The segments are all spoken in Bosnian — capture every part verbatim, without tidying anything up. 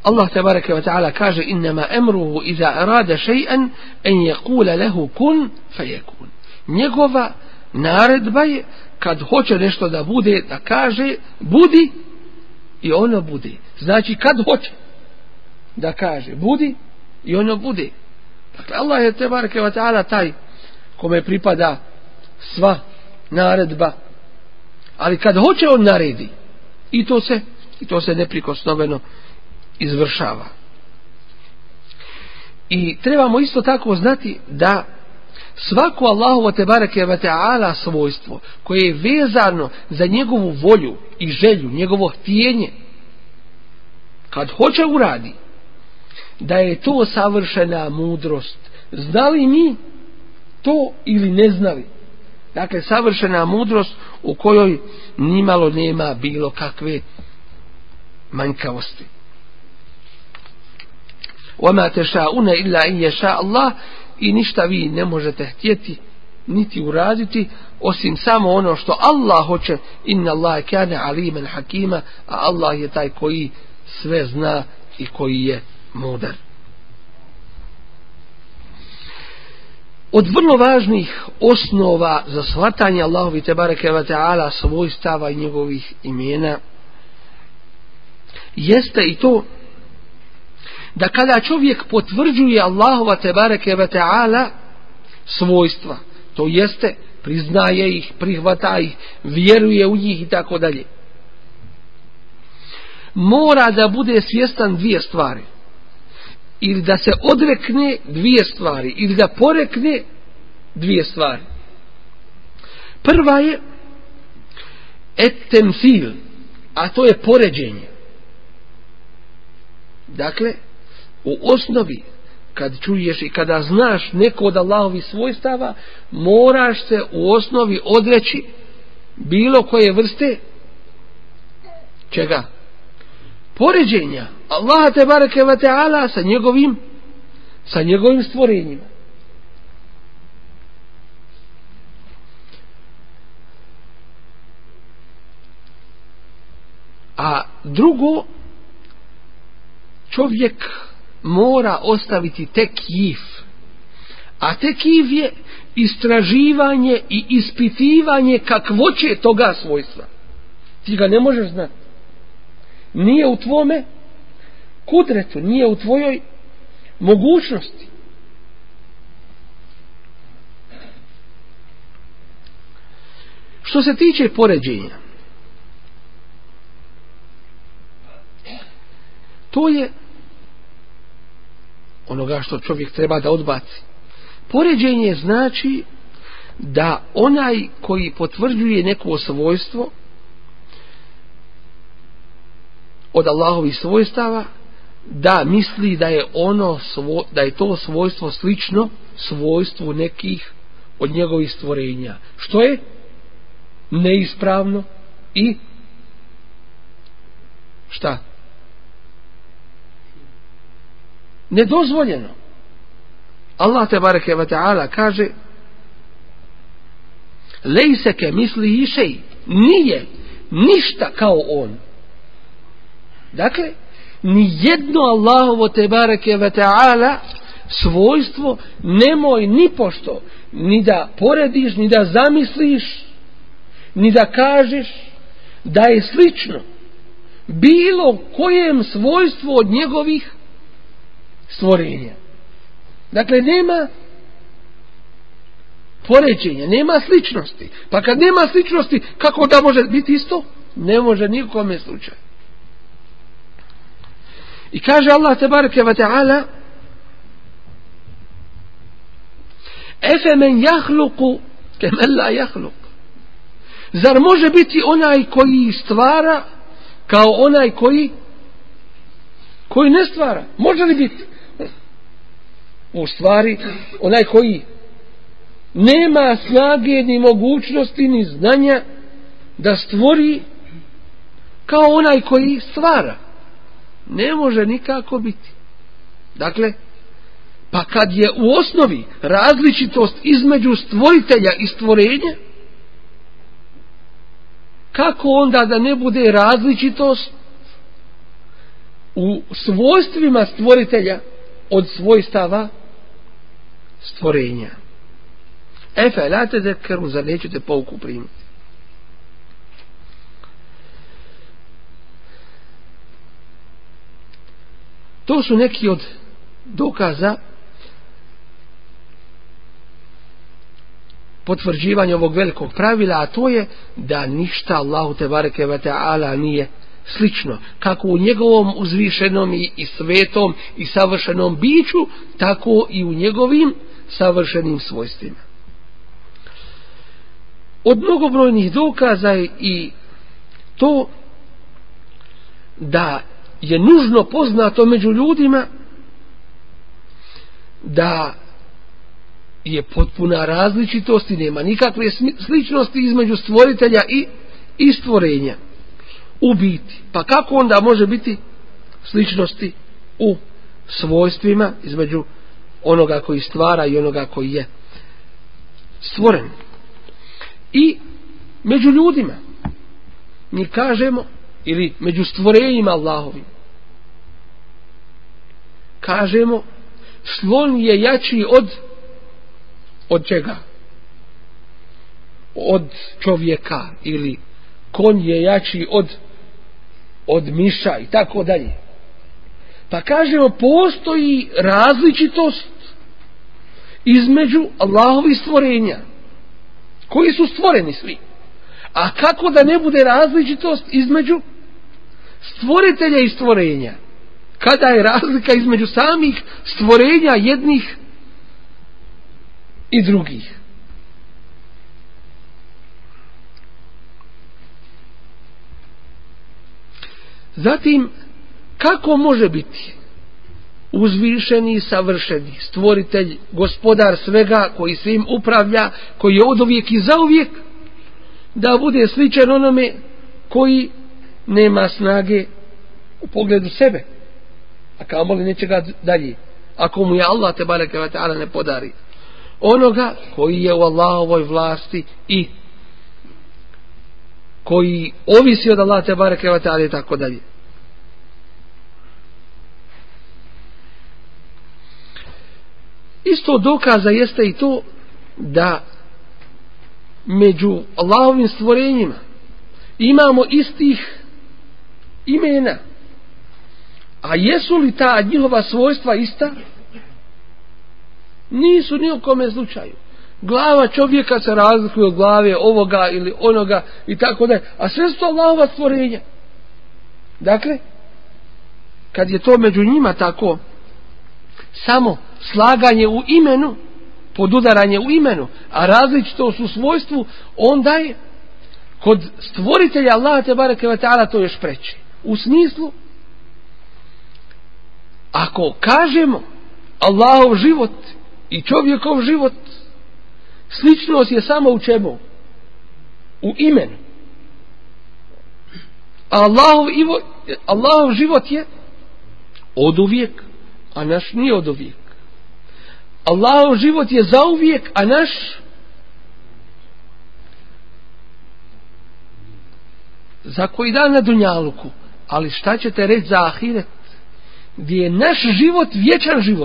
Allah tebareke ve taala kaže innama amruhu iza arada shay'an an yaqula lahu kun fayakun. Njegova naredba je kad hoće nešto da bude, da kaže budi i ono bude. Znači kad hoće da kaže budi i ono bude. Dakle, Allah je tebareke ve taala taj kome pripada sva naredba, ali kad hoće on naredi i to se i to se neprikosnoveno izvršava. I trebamo isto tako znati da svako Allahovo tebareke ve taala svojstvo koje je vezano za njegovu volju i želju, njegovo htjenje, kad hoće uradi, da je to savršena mudrost. Znali mi to ili ne znali? Dakle, savršena mudrost u kojoj nimalo nema bilo kakve manjkavosti. وَمَا تَشَاءُونَ إِلَّا إِنْ يَشَاءَ اللَّهُ, i ništa vi ne možete htjeti niti uraditi osim samo ono što Allah hoće. Inna Allah kana aliman hakima, a Allah je taj koji sve zna i koji je mudar. Od vrlo važnih osnova za shvatanje Allahovi tebareke ve taala svojstava i njegovih imena jeste i to da kada čovjek potvrđuje Allahova tebareke ve taala svojstva, to jeste priznaje ih, prihvata ih, vjeruje u njih i tako dalje, mora da bude svjestan dvije stvari. Ili da se odrekne dvije stvari, ili da porekne dvije stvari. Prva je et-temsil, a to je poređenje. Dakle, u osnovi, kad čuješ i kada znaš neko od Allahovih svojstava, moraš se u osnovi odreći bilo koje vrste čega? Poređenja Allaha tebareke ve taala sa njegovim sa njegovim stvorenjima. A drugo, čovjek mora ostaviti tekif. A tekif je istraživanje i ispitivanje kakvoće toga svojstva. Ti ga ne možeš znati. Nije u tvome kudretu, nije u tvojoj mogućnosti. Što se tiče poređenja, to je onoga što čovjek treba da odbaci. Poređenje znači da onaj koji potvrđuje neko svojstvo od Allahovih svojstava, da misli da je ono svo, da je to svojstvo slično svojstvu nekih od njegovih stvorenja, što je neispravno i šta? Nedozvoljeno. Allah tebareke ve taala kaže: lejse ke mislihi šej, nije ništa kao on. Dakle, ni jedno Allahovo tebareke ve taala svojstvo nemoj ni pošto ni da porediš, ni da zamisliš, ni da kažeš da je slično bilo kojem svojstvu od njegovih stvorenja. Dakle, nema poređenja, nema sličnosti. Pa kad nema sličnosti, kako da može biti isto? Ne može nikome slučaju. I kaže Allah tebareke ve taala: efe men jahluku kemen la jahluk. Zar može biti onaj koji stvara kao onaj koji koji ne stvara? Može li biti? U stvari, onaj koji nema snage ni mogućnosti ni znanja da stvori kao onaj koji stvara, ne može nikako biti. Dakle, pa kad je u osnovi različitost između stvoritelja i stvorenja, kako onda da ne bude različitost u svojstvima stvoritelja od svojstava stvorenja. Efe la tezekkeru, zar nećete pouku primiti? To su neki od dokaza potvrđivanja ovog velikog pravila, a to je da ništa Allahu tebareke ve taala nije slično, kako u njegovom uzvišenom i, i svetom i savršenom biću, tako i u njegovim savršenim svojstvima. Od mnogobrojnih dokaza je i to da je nužno poznato među ljudima da je potpuna različitost i nema nikakve sličnosti između stvoritelja i, i stvorenja u biti. Pa kako onda može biti sličnosti u svojstvima između onoga koji stvara i onoga koji je stvoren? I među ljudima mi kažemo, ili među stvorenjima Allahovim kažemo, slon je jači od od čega? Od čovjeka, ili konj je jači od od miša i tako dalje. Pa kažemo, postoji različitost između Allahovih stvorenja koji su stvoreni svi. A kako da ne bude različitost između stvoritelja i stvorenja? Kada je razlika između samih stvorenja jednih i drugih? Zatim, kako može biti uzvišeni i savršeni stvoritelj, gospodar svega, koji svim upravlja, koji je oduvijek i zauvijek, da bude sličan onome koji nema snage u pogledu sebe, a kamoli nečega dalje, ako mu je Allah tebareke ve taala ne podari onoga koji je u Allahovoj vlasti i koji ovisi od Allah tebareke ve taala i tako dalje. Isto dokaza jeste i to da među Allahovim stvorenjima imamo istih imena, a jesu li ta njihova svojstva ista? Nisu ni u kome slučaju. Glava čovjeka se razlikuje od glave ovoga ili onoga i tako dalje, a sve su to Allahova stvorenja. Dakle, kad je to među njima tako, samo slaganje u imenu, podudaranje u imenu, a različito su u svojstvu, onda je kod stvoritelja Allaha tebareke ve taala to još preče. U smislu, ako kažemo Allahov život i čovjekov život, sličnost je samo u čemu? U imenu. A Allahov, ivo, Allahov život je oduvijek, a naš nije oduvijek. Allahov život je zauvijek, a naš za koji dan na dunjaluku. Ali šta ćete reći za ahiret, gdje je naš život vječan život,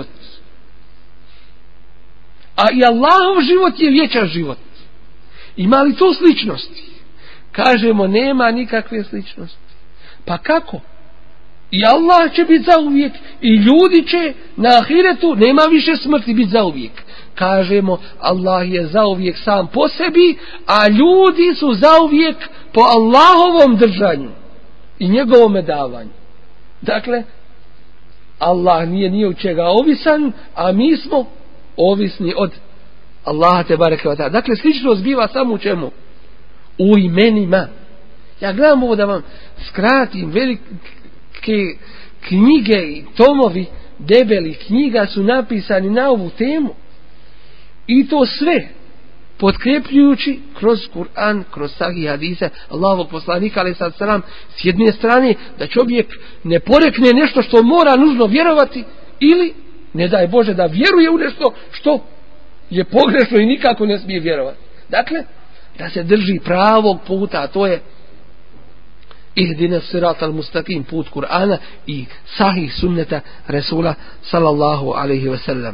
a i Allahov život je vječan život? Ima li to sličnosti? Kažemo, nema nikakve sličnosti. Pa kako? I Allah će biti zauvijek i ljudi će na ahiretu, nema više smrti, biti zauvijek. Kažemo, Allah je zauvijek sam po sebi, a ljudi su zauvijek po Allahovom držanju i njegovom davanju. Dakle, Allah nije ni od čega ovisan, a mi smo ovisni od Allaha tebareke ve taala. Dakle, sličnost biva samo u čemu? U imenima. Ja gledam ovo da vam skratim, velike knjige i tomovi debelih knjiga su napisani na ovu temu, i to sve potkrepljujući kroz Kur'an, kroz sahih hadise Allahovog poslanika alejhi selam, s jedne strane da čovjek ne porekne nešto što mora nužno vjerovati, ili ne daj Bože da vjeruje u nešto što je pogrešno i nikako ne smije vjerovati. Dakle, da se drži pravog puta, a to je ihdina siratal mustaqim, put Kur'ana i sahih sunneta Resula sallallahu alaihi ve sellem.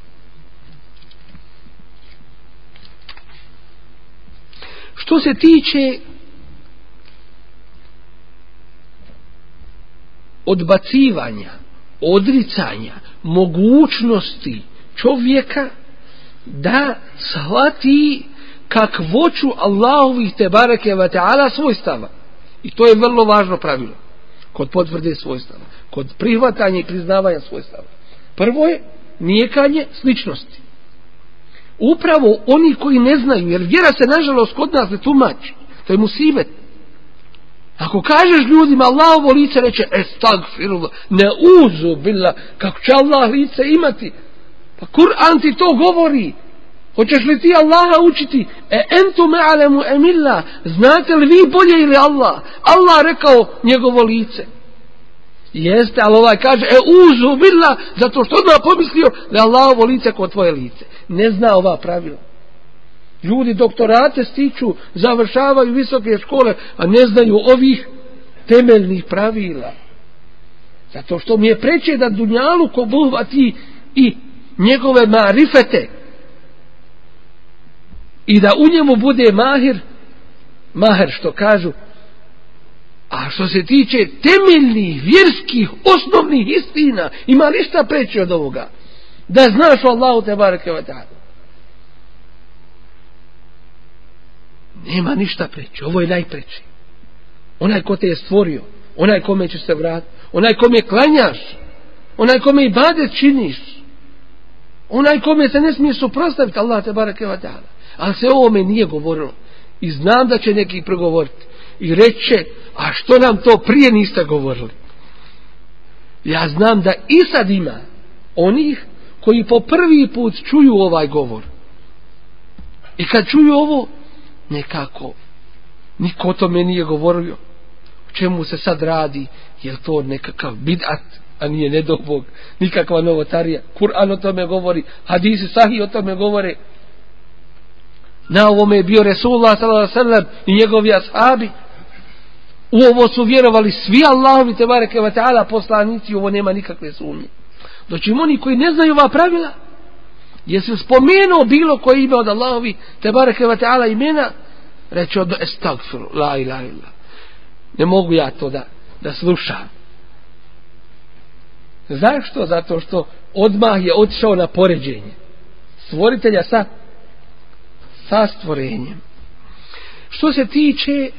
Što se tiče odbacivanja, odricanja, mogućnosti čovjeka da shvati kakvoću Allahovih tebareke ve ta'ala svojstava. I to je vrlo važno pravilo kod potvrde svojstava, kod prihvatanja i priznavanja svojstava. Prvo je nijekanje sličnosti. Upravo oni koji ne znaju, jer vjera se nažalost kod nas ne tumači, to je musibet. Ako kažeš ljudima Allahovo lice, reče estagfirullah, ne uzu billah, kako će Allah lice imati? Pa Kur'an ti to govori. Hoćeš li ti Allaha učiti? E entum a'lamu emillah, znate li vi bolje ili Allah? Allah rekao njegovo lice. Jeste, ali ovaj kaže e uzu billah, zato što odmah pomislio da je Allahovo lice kao tvoje lice. Ne zna ova pravila. Ljudi doktorate stiču, završavaju visoke škole, a ne znaju ovih temeljnih pravila. Zato što mi je preče da dunjaluk obuhvati i njegove marifete i da u njemu bude mahir, mahir što kažu. A što se tiče temeljnih, vjerskih, osnovnih istina, ima li šta preče od ovoga? Da znaš o Allahu tebareke ve ta'ala. Nema ništa preče, ovo je najpreče. Onaj ko te je stvorio, onaj kome ćeš se vratiti, onaj kome klanjaš, onaj kome ibadet činiš, onaj kome se ne smiješ suprotstaviti, Allah tebareke ve ta'ala. Ali se o ovome nije govorilo. I znam da će neki progovoriti i reće, a što nam to prije niste govorili? Ja znam da i sad ima onih koji po prvi put čuju ovaj govor. I kad čuju ovo, nekako niko o tome nije govorio. O čemu se sad radi? Je to nekakav bid'at, a nije nedobog, nikakva novotarija? Kur'an o tome govori, hadisi sahih o tome govore. Na ovome je bio Resulullah sallallahu alejhi ve sellem i njegovi ashabi. U ovo su vjerovali svi Allahovi tebareke ve ta'ala poslanici, ovo nema nikakve sumnje. Dočim oni koji ne znaju ova pravila, jesi spomenuo bilo koje ime od Allahovi tebareke ve ta'ala imena, reče od estagfiru, la ilaha illa. Ne mogu ja to da, da slušam. Zašto? Zato što odmah je otišao na poređenje stvoritelja sa sa stvorenjem. Što se tiče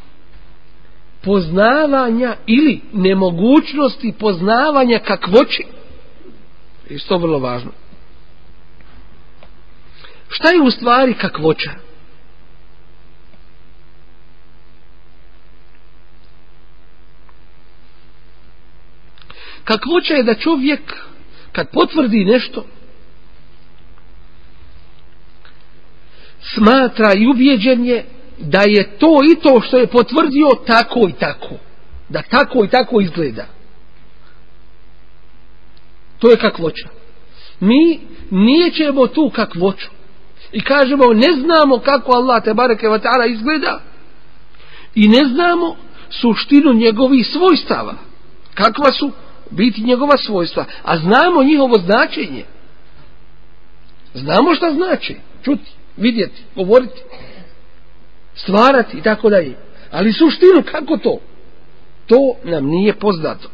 poznavanja ili nemogućnosti poznavanja kakvoće, isto vrlo važno. Šta je u stvari kakvoća? Kakvoća je da čovjek kad potvrdi nešto smatra i ubjeđen je da je to i to što je potvrdio tako i tako, da tako i tako izgleda. To je kakvoća. Mi nijećemo tu kakvoću i kažemo ne znamo kako Allah tebareke ve ta'ala izgleda i ne znamo suštinu njegovih svojstava, kakva su biti njegova svojstva, a znamo njihovo značenje, znamo šta znači čuti, vidjeti, govoriti, stvarati i tako dalje, ali suštinu kako to, to nam nije poznato.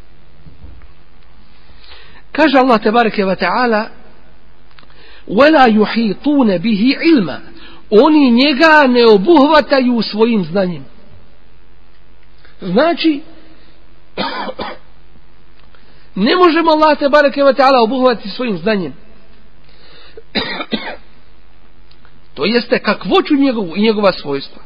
Kaže Allah tebareke ve ta'ala وَلَا يُحِيطُونَ بِهِ عِلْمًا, oni njega ne obuhvataju svojim znanjem. Znači ne možemo Allah tebareke ve ta'ala obuhvatiti svojim znanjem. To jeste kakvoću njegovu i njegova svojstva.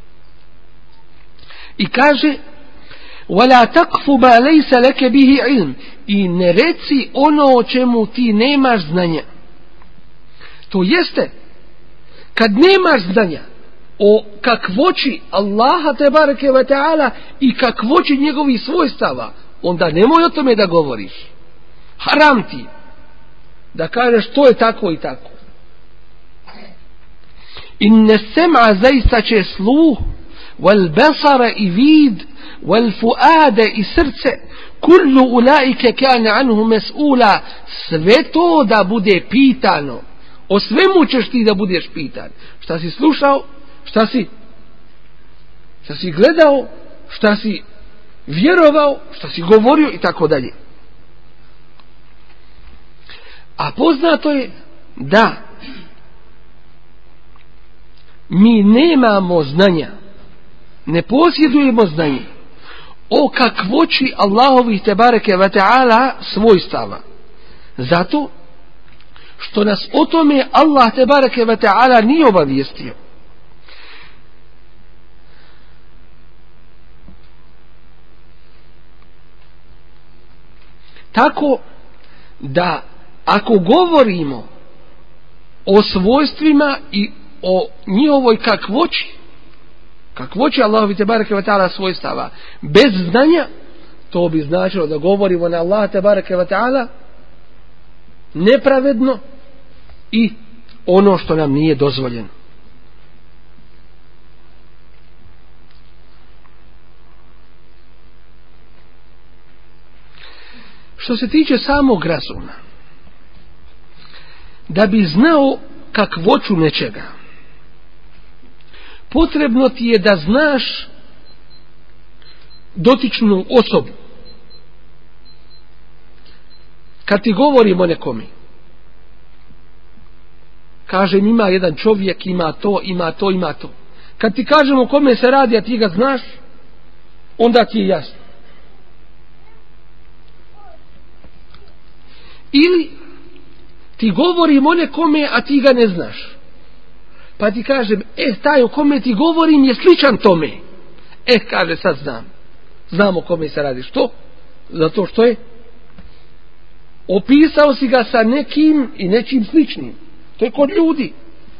I kaže وَلَا تَقْفُ مَا لَيْسَ لَكَ بِهِ عِلْمٍ, i ne reci ono o čemu ti nemaš znanja. To jeste kad nemaš znanja o kakvoći Allaha tebareke ve ta'ala i kakvoći njegovih svojstava, onda nemoj o tome da govoriš. Haram ti da kažeš to je tako i tako. Inne sem'a, zaista će sluh, wal basara i vid, wal fuade i srce, kullu ulaike kane anhu mes'ula, sve to da bude pitano. O svemu ćeš ti da budeš pitan. Šta si slušao, šta si šta si gledao, šta si vjerovao, šta si govorio i tako dalje. A poznato je da mi nemamo znanja, ne posjedujemo znanje o kakvoći Allahovih tebareke ve ta'ala svojstava. Zato što nas o tome Allah tebareke ve ta'ala nije obavijestio. Tako da ako govorimo o svojstvima i o njihovoj kakvoći, kakvoći Allahovi tebareke ve ta'ala svojstava bez znanja, to bi značilo da govorimo na Allah tebareke ve ta'ala nepravedno i ono što nam nije dozvoljeno. Što se tiče samog razuma, da bi znao kakvoću nečega, potrebno ti je da znaš dotičnu osobu. Kad ti govorimo nekome, kažem ima jedan čovjek, ima to, ima to, ima to. Kad ti kažemo kome se radi, a ti ga znaš, onda ti je jasno. Ili ti govorim o nekome, a ti ga ne znaš. Pa ti kažem, e, taj o kome ti govorim je sličan tome. E, kaže, sad znam. Znam o kome se radi. Što? Zato što je opisao si ga sa nekim i nečim sličnim. To je kod ljudi.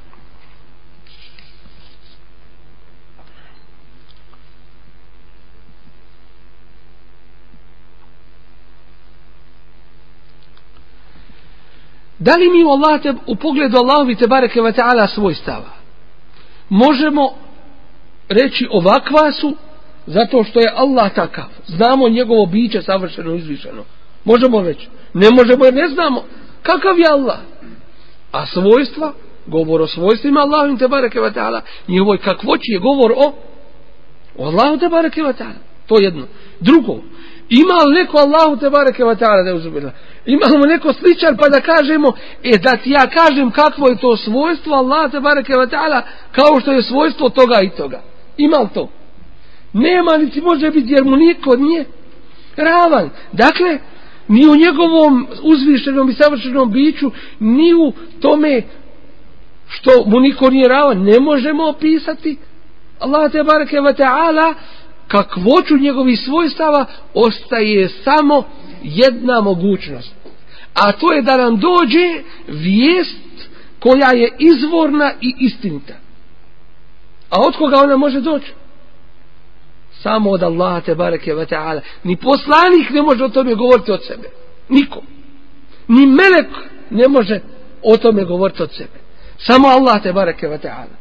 Da li mi u, Allah te, u pogledu Allahovi tebareke ve ta'ala svojstava možemo reći ovakva su zato što je Allah takav, znamo njegovo biće savršeno izvišeno? Možemo reći? Ne možemo jer ne znamo kakav je Allah. A svojstva, govor o svojstvima Allahovim tebareke ve ta'ala, njihovoj kakvoći je govor o, o Allahu tebareke ve ta'ala. To je jedno. Drugo, ima li neko Allahu tebareke ve ta'ala da je uzubila? Imamo neko sličan pa da kažemo, e da ti ja kažem kakvo je to svojstvo Allah tebareke ve ta'ala kao što je svojstvo toga i toga. Ima li to? Nema, niti može biti jer mu niko nije ravan. Dakle, ni u njegovom uzvišenom i savršenom biću, ni u tome što mu niko nije ravan, ne možemo opisati Allah tebareke ve ta'ala kakvoću njegovih svojstava. Ostaje samo jedna mogućnost, a to je da nam dođe vijest koja je izvorna i istinita. A od koga ona može doći? Samo od Allaha tebareke ve ta'ala. Ni poslanik ne može o tome govoriti od sebe, niko. Ni melek ne može o tome govoriti od sebe, samo Allah tebareke ve ta'ala.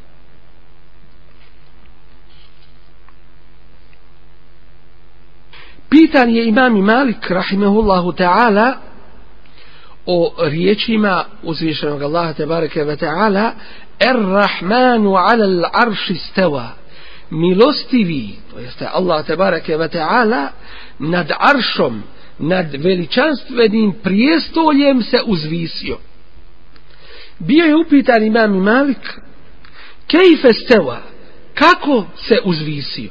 Pitan je imam Malik rahimehullahu ta'ala o riječima uzvišenog Allaha tebareke ve ta'ala, Er-Rahmanu alal arši steva, milostivi, to jeste Allah tebareke ve ta'ala, nad aršom, nad veličanstvenim prijestoljem se uzvisio. Bio je upitan imam Malik, kejfe steva, kako se uzvisio?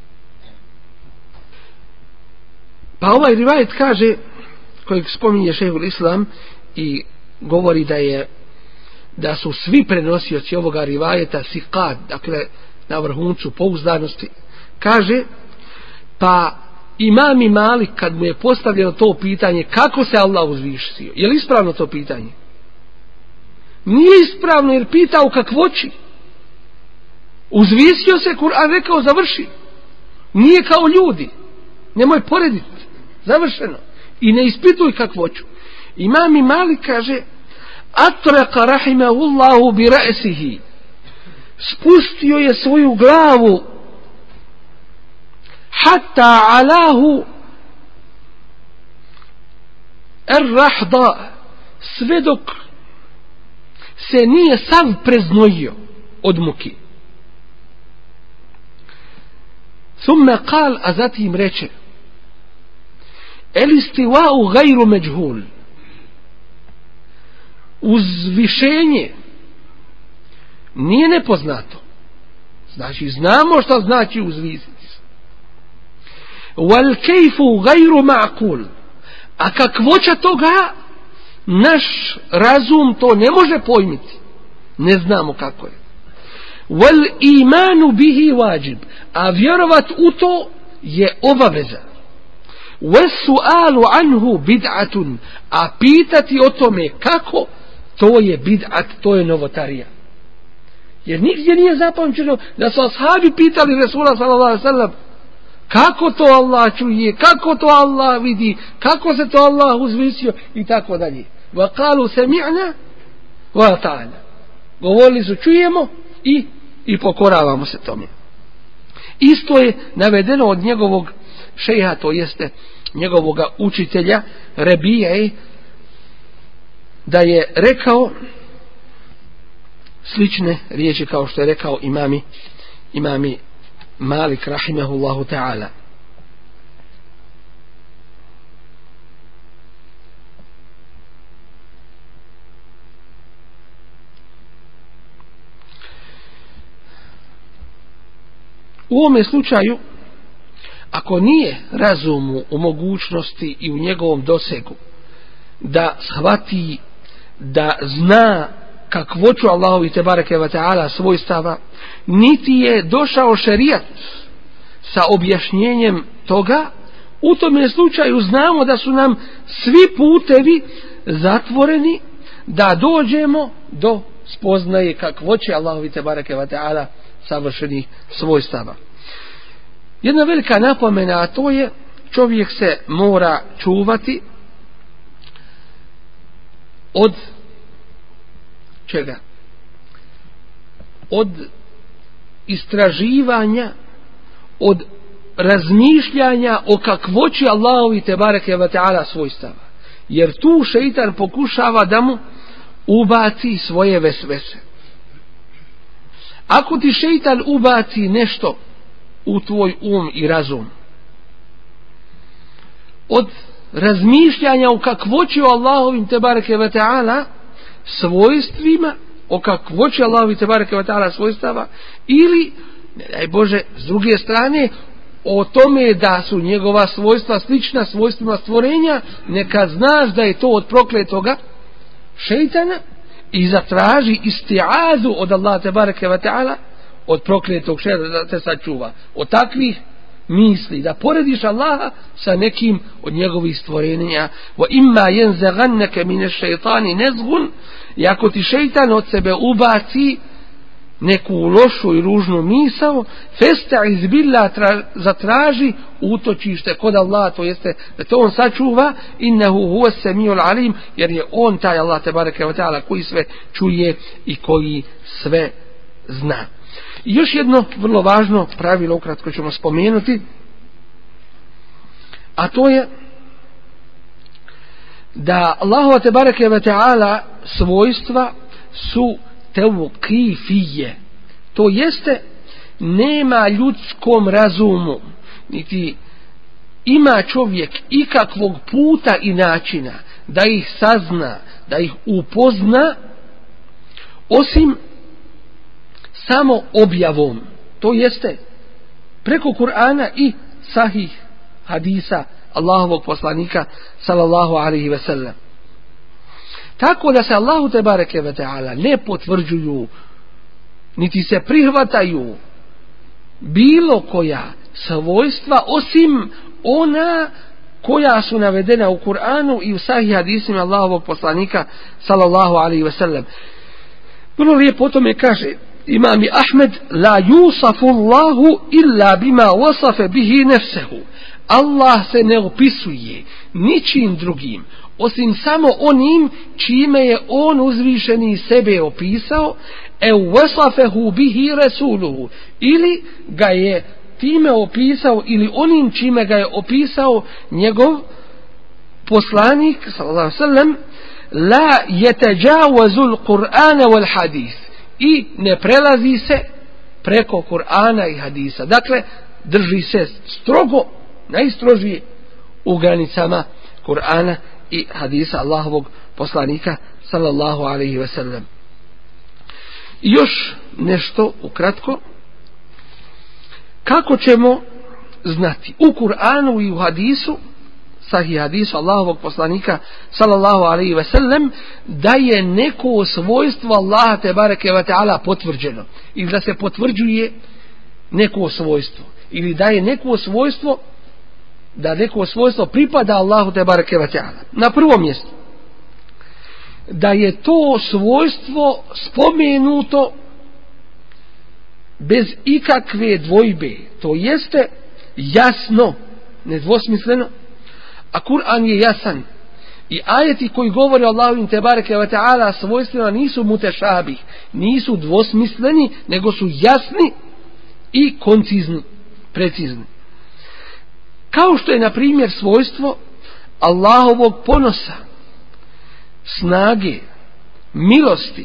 Pa ovaj rivajet kaže, kojeg spominje šejhul Islam i govori da je da su svi prenosioci ovoga rivajeta siqat, dakle na vrhuncu pouzdanosti, kaže, pa imam Malik kad mu je postavljeno to pitanje kako se Allah uzvisio, je li ispravno to pitanje? Nije ispravno jer pita u kakvoći. Uzvisio se, Kur'an rekao završi. Nije kao ljudi, nemoj porediti, završeno. I ne ispituj kakvoću. Imam Malik kaže, atraka rahimahullahu bi ra'sihi, spustio je svoju glavu hatta alahu ar-rahda, sve dok se nije sav preznojio od muki. Thumma qal, a zatim reče: el istiwa'u gajru međhul, uzvišenje nije nepoznato. Znači, znamo šta znači uzvisiti se. Wal kejfu gajru ma'kul, a kakvoća toga naš razum to ne može pojmiti. Ne znamo kako je. Wal imanu bihi wajib, a vjerovat u to je obaveza. Wasu'alu anhu bid'atun, a pitati o tome kako, to je bid'at, to je novotarija. Jer nigdje nije zapamćeno da su ashabi pitali Resula sallallahu alejhi ve sellem kako to Allah čuje, kako to Allah vidi, kako se to Allah uzvisio i tako dalje. Wa qalu sami'na wa ata'na. Govorili su čujemo i i pokoravamo se tome. Isto je navedeno od njegovog šejha, to jeste njegovog učitelja Rebije, da je rekao slične riječi kao što je rekao imami imami Malik rahimehullahu ta'ala. U ovome slučaju, ako nije razumu u mogućnosti i u njegovom dosegu da shvati, da zna kakvoću Allahovi tebareke ve ta'ala svojstava, niti je došao šerijat sa objašnjenjem toga, u tome slučaju znamo da su nam svi putevi zatvoreni da dođemo do spoznaje kakvoće Allahovi tebareke ve ta'ala savršenih svojstava. Jedna velika napomena, a to je, čovjek se mora čuvati od čega? Od istraživanja, od razmišljanja o kakvoći Allahovi tebareke ve ta'ala svojstava. Jer tu šeitan pokušava da mu ubaci svoje vesvese. Ako ti šeitan ubaci nešto u tvoj um i razum od razmišljanja o kakvoći Allahovim tebareke ve ta'ala svojstvima, o kakvoći Allahovim tebareke ve ta'ala svojstava, ili, ne daj Bože, s druge strane, o tome da su njegova svojstva slična svojstvima stvorenja, neka znaš da je to od prokletoga šeitana i zatraži isti'azu od Allaha tebareke ve ta'ala, od prokletog šeitana, da te sačuva od takvih misli, da porediš Allaha sa nekim od njegovih stvorenja. Wa imma yanzaghannaka min ash-shaytani nazghun, i ako ti šejtan od sebe ubaci neku lošu i ružnu misao, fasta'iz billah, zatraži utočište kod Allaha, to jeste da to on sačuva, innahu huwa as-sami'ul alim, jer je on taj Allah tebareke ve ta'ala koji sve čuje i koji sve zna. I još jedno vrlo važno pravilo, ukratko ćemo spomenuti, a to je da Allahova tebareke ve ta'ala svojstva su tevqifije, to jeste nema ljudskom razumu niti ima čovjek ikakvog puta i načina da ih sazna, da ih upozna, osim samo objavom, to jeste preko Kur'ana i sahih hadisa Allahovog poslanika sallallahu alaihi ve sellem. Tako da se Allahu tebareke ve ta'ala ne potvrđuju niti se prihvataju bilo koja svojstva osim ona koja su navedena u Kur'anu i u sahih hadisima Allahovog poslanika sallallahu alaihi ve sellem. Vrlo lijepo o tome kaže Imam Ahmed: la yusafu Allahu illa bima wasafa bihi nafsuhu. Allah se ne opisuje ničim drugim osim samo onim čime je on uzvišeni sebe opisao, e wasafahu bihi rasuluhu, ili ga je time opisao ili onim čime ga je opisao njegov poslanik sallallahu alejhi ve sellem, la yatajawazu al-Qur'ana wal hadis, i ne prelazi se preko Kur'ana i hadisa. Dakle, drži se strogo, najstrožije u granicama Kur'ana i hadisa Allahovog poslanika sallallahu alejhi ve sellem. I još nešto ukratko, kako ćemo znati u Kur'anu i u hadisu, sahih hadisu Allahovog poslanika sallallahu alejhi ve sellem, da je neko svojstvo Allaha tebareke ve taala potvrđeno, ili da se potvrđuje neko svojstvo, ili da je neko svojstvo, da neko svojstvo pripada Allahu tebareke ve taala. Na prvom mjestu, da je to svojstvo spomenuto bez ikakve dvojbe, to jeste jasno, nedvosmisleno, a Kur'an je jasan i ajeti koji govore o Allahu tebareke ve taala svojstvima nisu mutešabih, nisu dvosmisleni, nego su jasni i koncizni, precizni. Kao što je na primjer svojstvo Allahovog ponosa, snage, milosti,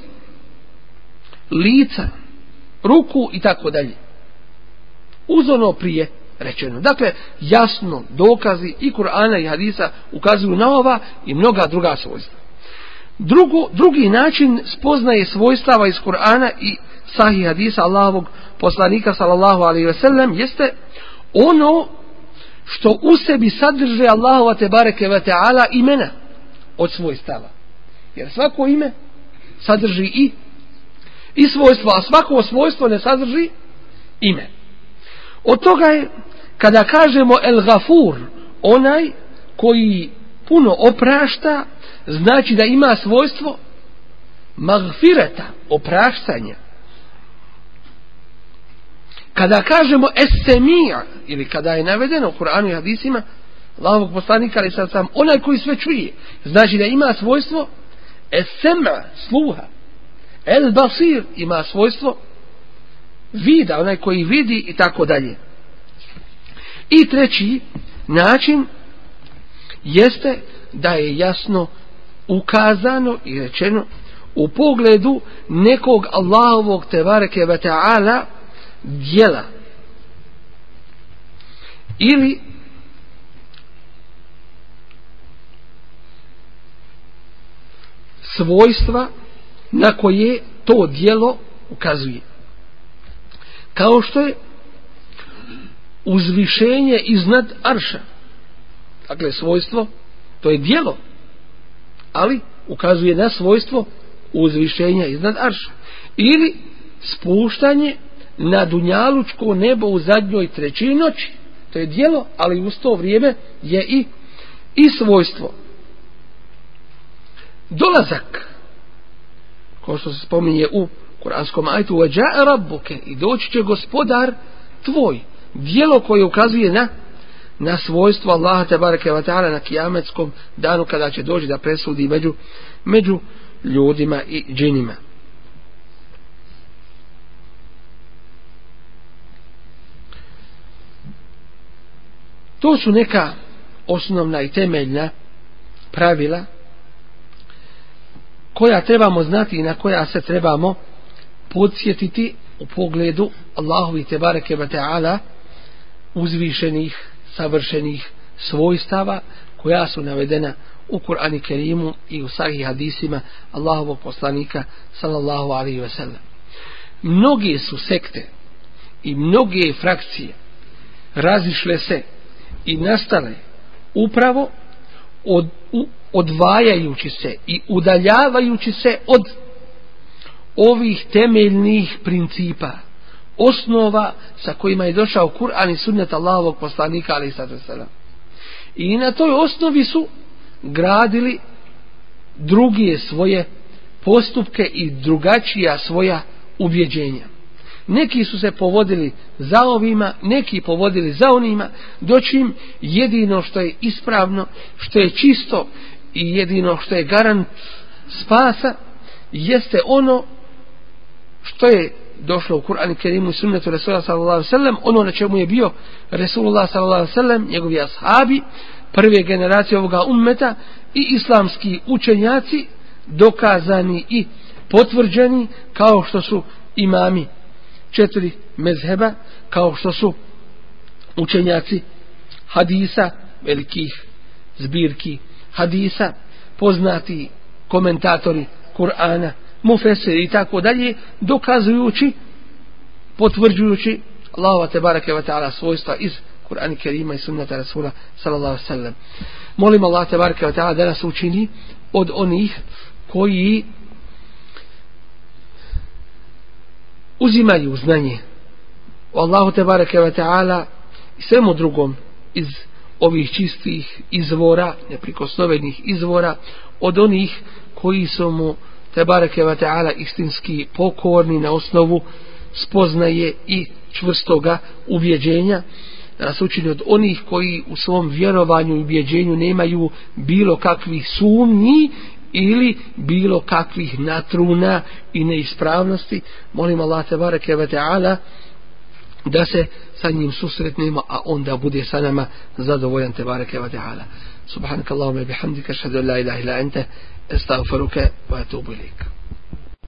lica, ruku i tako dalje. Uz ono prije rečeno. Dakle, jasno dokazi i Kur'ana i hadisa ukazuju na ova i mnoga druga svojstva. Drugo, drugi način spoznaje svojstava iz Kur'ana i sahih hadisa Allahovog poslanika sallallahu alejhi ve sellem jeste ono što u sebi sadrže Allahova tebareke ve taala imena od svojstava. Jer svako ime sadrži i i svojstvo, a svako svojstvo ne sadrži ime. Od toga je, kada kažemo El Gafur, onaj koji puno oprašta, znači da ima svojstvo magfireta, opraštanja. Kada kažemo Es-Semija, ili kada je navedeno u Kur'anu i hadisima Allahovog poslanika, ali sad sam onaj koji sve čuje, znači da ima svojstvo Es-Sem'a, sluha. El Basir ima svojstvo vida, onaj koji vidi i tako dalje. I treći način jeste da je jasno ukazano i rečeno u pogledu nekog Allahovog tebareke ve taala djela ili svojstva na koje to djelo ukazuje. Kao što je uzvišenje iznad arša. Dakle, svojstvo, to je djelo, ali ukazuje na svojstvo uzvišenja iznad arša. Ili spuštanje na dunjalučko nebo u zadnjoj trećini noći. To je djelo, ali u to vrijeme je i, i svojstvo. Dolazak, kao što se spominje u kuranskom ajetu, وَجَاءَ رَبُّكَ, i doći će gospodar tvoj, djelo koje ukazuje na na svojstvo Allaha tebareke ve taala na kijametskom danu, kada će doći da presudi među među ljudima i džinima. To su neka osnovna i temeljna pravila koja trebamo znati i na koja se trebamo podsjetiti u pogledu Allahovi tebareke ve taala uzvišenih, savršenih svojstava koja su navedena u Kur'anu Kerimu i u sahih hadisima Allahovog poslanika sallallahu alejhi ve sellem. Mnoge su sekte i mnoge frakcije razišle se i nastale upravo od, u, odvajajući se i udaljavajući se od ovih temeljnih principa, osnova sa kojima je došao Kur'an i sunnet Allahovog poslanika alejhi selam. I na toj osnovi su gradili druge svoje postupke i drugačija svoja ubjeđenja. Neki su se povodili za ovima, neki povodili za onima, dočim jedino što je ispravno, što je čisto i jedino što je garant spasa jeste ono što je došlo u Kur'anu Kerimu i sunnetu Resula sallallahu alejhi ve sellem, ono na čemu je bio Resulullah sallallahu alejhi ve sellem, njegovi ashabi, prve generacije ovoga ummeta i islamski učenjaci, dokazani i potvrđeni, kao što su imami četiri mezheba, kao što su učenjaci hadisa, velikih zbirki hadisa, poznati komentatori Kur'ana, mufesiri i tako dalje, dokazujući, potvrđujući Allahova tebareke ve ta'ala svojstva iz Kur'ana Kerima i sunnata Rasula sallallahu alejhi ve sellem. Molim Allah tebareke ve ta'ala da nas učini od onih koji uzimaju znanje o Allahu tebareke ve ta'ala i svemu drugom iz ovih čistih izvora, neprikosnovenih izvora, od onih koji su mu tebareke ve ta'ala istinski pokorni na osnovu spoznaje i čvrstoga ubjeđenja, da nas učini od onih koji u svom vjerovanju i ubjeđenju nemaju bilo kakvih sumnji ili bilo kakvih natruna i neispravnosti. Molim Allah tebareke ve ta'ala da se sa njim susretnemo, a onda bude sa nama zadovoljan tebareke ve ta'ala. Subhanakallahumma bihamdika, ashhadu an la ilaha illa anta, astaghfiruka wa atubu ilaik.